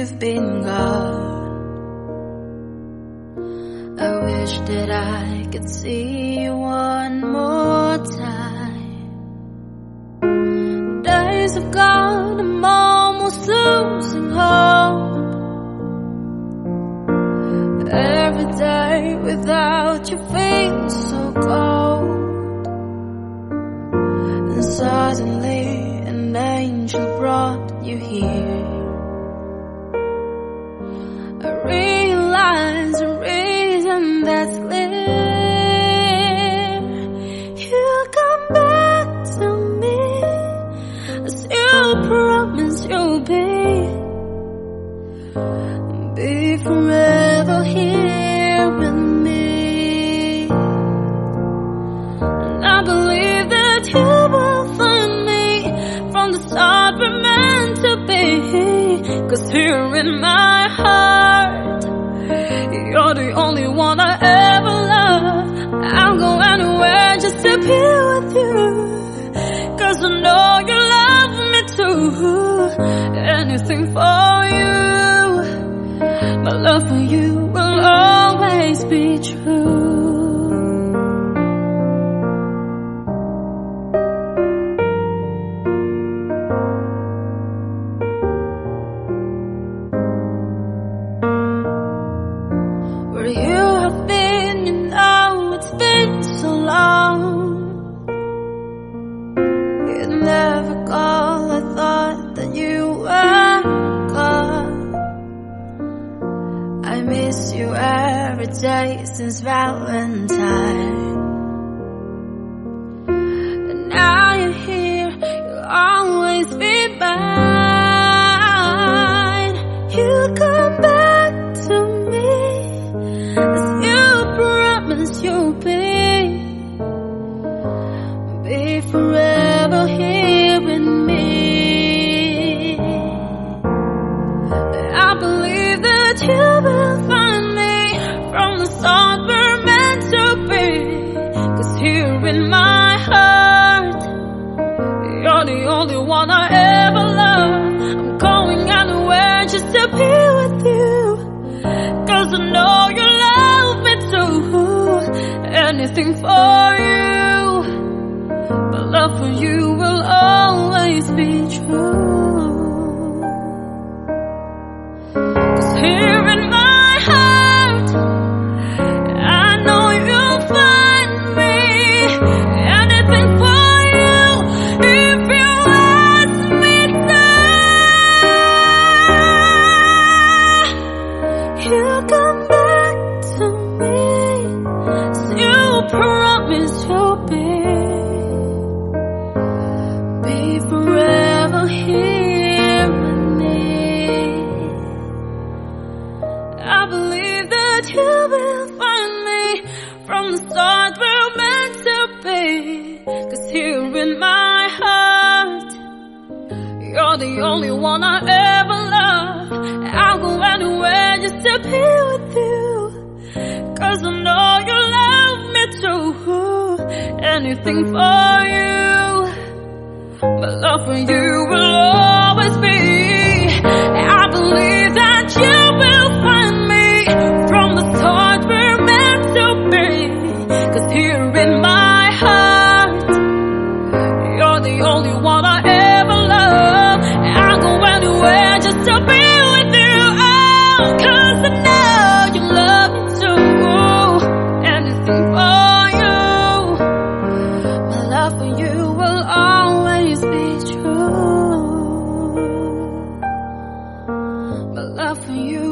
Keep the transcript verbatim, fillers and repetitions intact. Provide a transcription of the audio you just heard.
you've been gone. I wish that I could see you one more time. Days have gone, I'm almost losing hope. Every day without you feels so cold. And suddenly an angel brought you here. I realize the reason that's clear. You come back to me as you promised you'll be. Be forever here with me. And I believe that you will find me. From the start we're meant to be. 'Cause here in my heart, you're the only one I ever loved. I'll go anywhere just to be with you. 'Cause I know you love me too. Anything for you. My love for you will always be true. Where you have been, you know it's been so long. You never call, I thought that you were gone. I miss you every day since Valentine. And now you're here, you'll always be mine. You come back to me as you promised you'll be. Be forever here with me. I believe that you will find me. From the start we're meant to be. 'Cause here in my heart, you're the only one I ever loved. I'm going anywhere just to be with you. 'Cause I know you love me too. Anything for you. But love for you will always be true. 'Cause here in my heart, I know you'll find me. Anything for you, if you ask me to. You come back to me as you promised you'll be. Be forever here with me. I believe that you will find me. From the start we're meant to be. 'Cause here in my heart, you're the only one I ever loved. I'll go anywhere just to be with you. 'Cause I know you love me too. Anything for you. My love for you will always be. I believe that you will find me. From the start we're meant to be. 'Cause here in my heart, you're the only one I ever loved. I'll go anywhere just to be with you. Oh, 'cause I know you love me too. Anything for you. My love for you will always be true. My love for you